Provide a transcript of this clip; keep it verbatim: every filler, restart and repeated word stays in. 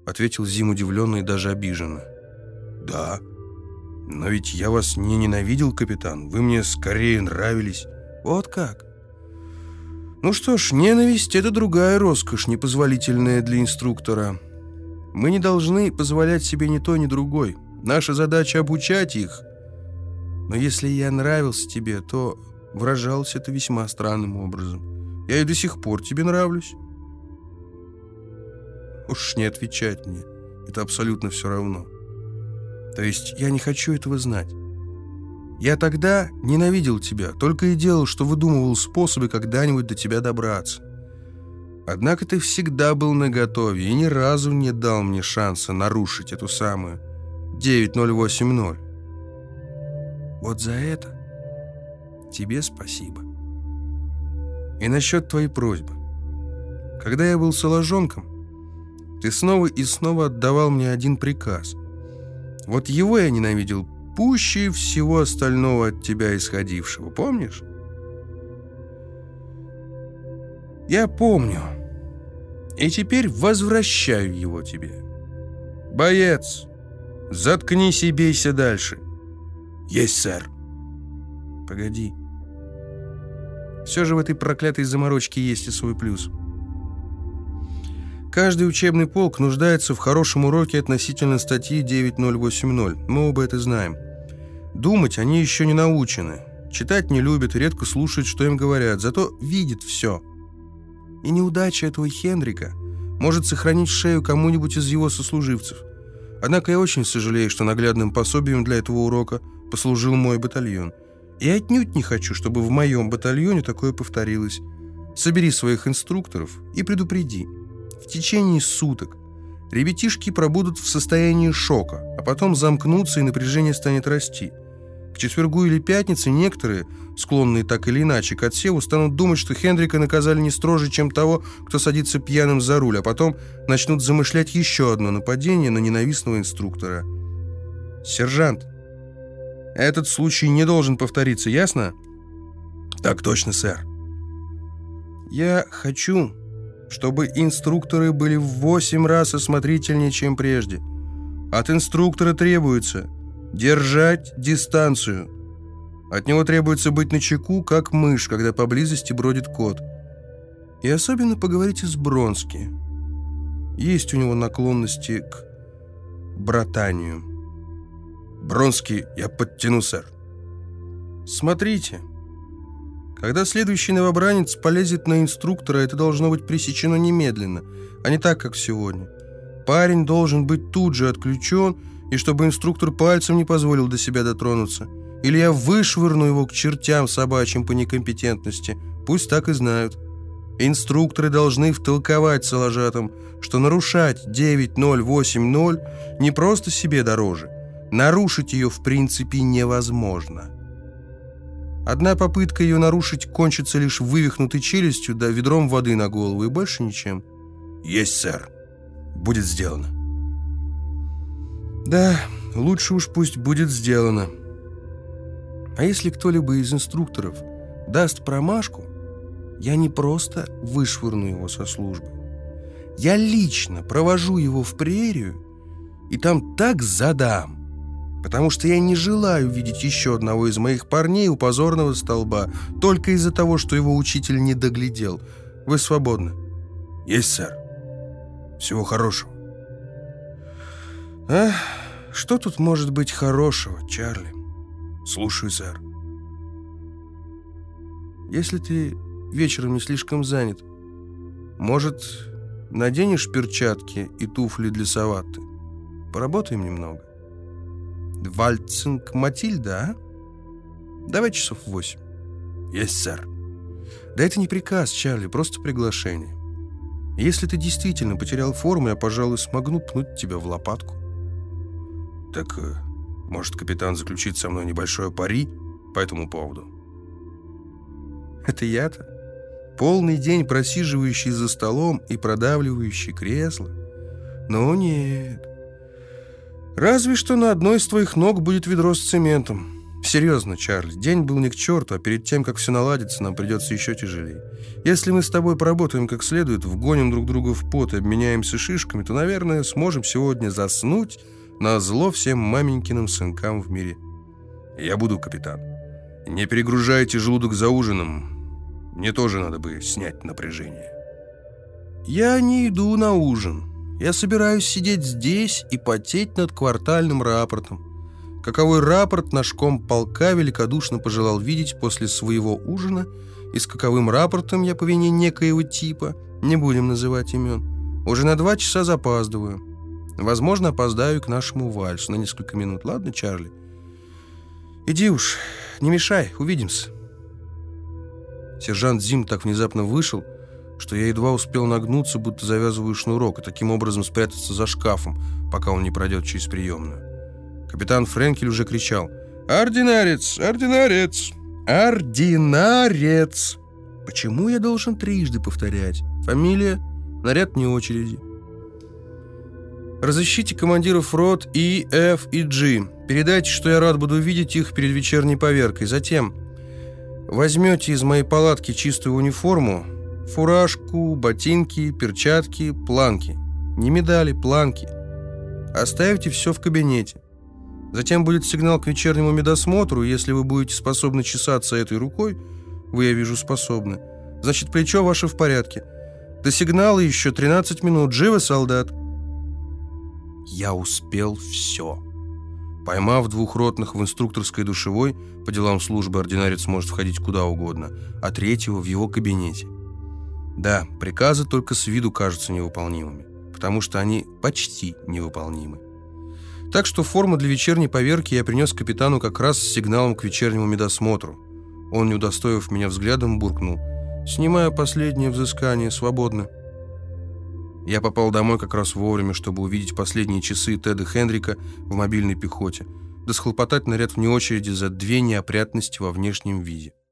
— ответил Зим удивленно и даже обиженно. «Да, но ведь я вас не ненавидел, капитан. Вы мне скорее нравились». «Вот как? Ну что ж, ненависть — это другая роскошь, непозволительная для инструктора. Мы не должны позволять себе ни то, ни другой. Наша задача — обучать их. Но если я нравился тебе, то выражалось это весьма странным образом. Я и до сих пор тебе нравлюсь». Уж не отвечать мне. Это абсолютно все равно. То есть я не хочу этого знать. Я тогда ненавидел тебя, только и делал, что выдумывал способы когда-нибудь до тебя добраться. Однако ты всегда был наготове и ни разу не дал мне шанса нарушить эту самую девять ноль восемь ноль. Вот за это тебе спасибо. И насчет твоей просьбы. Когда я был соложонком, ты снова и снова отдавал мне один приказ. Вот его я ненавидел пуще всего остального от тебя исходившего. Помнишь? Я помню. И теперь возвращаю его тебе. Боец, заткнись и бейся дальше. Есть, сэр. Погоди. Все же в этой проклятой заморочке есть и свой плюс. Каждый учебный полк нуждается в хорошем уроке относительно статьи девять ноль восемь ноль. Мы оба это знаем. Думать они еще не научены. Читать не любят и редко слушают, что им говорят. Зато видят все. И неудача этого Хендрика может сохранить шею кому-нибудь из его сослуживцев. Однако я очень сожалею, что наглядным пособием для этого урока послужил мой батальон. И отнюдь не хочу, чтобы в моем батальоне такое повторилось. Собери своих инструкторов и предупреди. В течение суток ребятишки пробудут в состоянии шока, а потом замкнутся, и напряжение станет расти. К четвергу или пятнице некоторые, склонные так или иначе к отсеву, станут думать, что Хендрика наказали не строже, чем того, кто садится пьяным за руль, а потом начнут замышлять еще одно нападение на ненавистного инструктора. Сержант, этот случай не должен повториться, ясно? Так точно, сэр. Я хочу, чтобы инструкторы были в восемь раз осмотрительнее, чем прежде. От инструктора требуется держать дистанцию. От него требуется быть начеку, как мышь, когда поблизости бродит кот. И особенно поговорите с Бронски. Есть у него наклонности к братанию. Бронски я подтяну, сэр. Смотрите. Когда следующий новобранец полезет на инструктора, это должно быть пресечено немедленно, а не так, как сегодня. Парень должен быть тут же отключен, и чтобы инструктор пальцем не позволил до себя дотронуться. Или я вышвырну его к чертям собачьим по некомпетентности. Пусть так и знают. Инструкторы должны втолковать соложатам, что нарушать девять ноль восемь ноль не просто себе дороже. Нарушить ее в принципе невозможно. Одна попытка ее нарушить кончится лишь вывихнутой челюстью да ведром воды на голову, и больше ничем. Есть, сэр. Будет сделано. Да, лучше уж пусть будет сделано. А если кто-либо из инструкторов даст промашку, я не просто вышвырну его со службы. Я лично провожу его в прерию и там так задам, потому что я не желаю видеть еще одного из моих парней у позорного столба только из-за того, что его учитель не доглядел. Вы свободны. Есть, сэр. Всего хорошего. А, что тут может быть хорошего, Чарли? Слушаю, сэр. Если ты вечером не слишком занят, может, наденешь перчатки и туфли для Саватты? Поработаем немного. Вальцинг Матильда, а? Давай часов в восемь. Есть, сэр. Да это не приказ, Чарли, просто приглашение. Если ты действительно потерял форму, я, пожалуй, смогу пнуть тебя в лопатку. Так, может, капитан заключит со мной небольшое пари по этому поводу? Это я-то? Полный день просиживающий за столом и продавливающий кресло? Ну нет. Разве что на одной из твоих ног будет ведро с цементом. Серьезно, Чарли, день был не к черту, а перед тем, как все наладится, нам придется еще тяжелее. Если мы с тобой поработаем как следует, вгоним друг друга в пот и обменяемся шишками, то, наверное, сможем сегодня заснуть назло всем маменькиным сынкам в мире. Я буду, капитан. Не перегружайте желудок за ужином. Мне тоже надо бы снять напряжение. Я не иду на ужин. Я собираюсь сидеть здесь и потеть над квартальным рапортом. Каковой рапорт наш комполка великодушно пожелал видеть после своего ужина, и с каковым рапортом я по вине некоего типа, не будем называть имен, уже на два часа запаздываю. Возможно, опоздаю к нашему вальсу на несколько минут. Ладно, Чарли? Иди уж, не мешай, увидимся. Сержант Зим так внезапно вышел, что я едва успел нагнуться, будто завязываю шнурок, и таким образом спрятаться за шкафом, пока он не пройдет через приемную. Капитан Френкель уже кричал: «Ординарец! Ординарец! Ординарец!» Почему я должен трижды повторять? Фамилия, наряд вне очереди. Разыщите командиров рот И, Ф и G. Передайте, что я рад буду видеть их перед вечерней поверкой. Затем возьмете из моей палатки чистую униформу, фуражку, ботинки, перчатки, планки. Не медали, планки. Оставите все в кабинете. Затем будет сигнал к вечернему медосмотру, и если вы будете способны чесаться этой рукой, вы, я вижу, способны, значит, плечо ваше в порядке. До сигнала еще тринадцать минут. Живо, солдат!» Я успел все. Поймав двух ротных в инструкторской душевой, по делам службы ординарец может входить куда угодно, а третьего в его кабинете. Да, приказы только с виду кажутся невыполнимыми, потому что они почти невыполнимы. Так что форму для вечерней поверки я принес капитану как раз с сигналом к вечернему медосмотру. Он, не удостоив меня взглядом, буркнул: «Снимаю последнее взыскание, свободно». Я попал домой как раз вовремя, чтобы увидеть последние часы Теда Хендрика в мобильной пехоте, да схлопотать наряд вне очереди за две неопрятности во внешнем виде.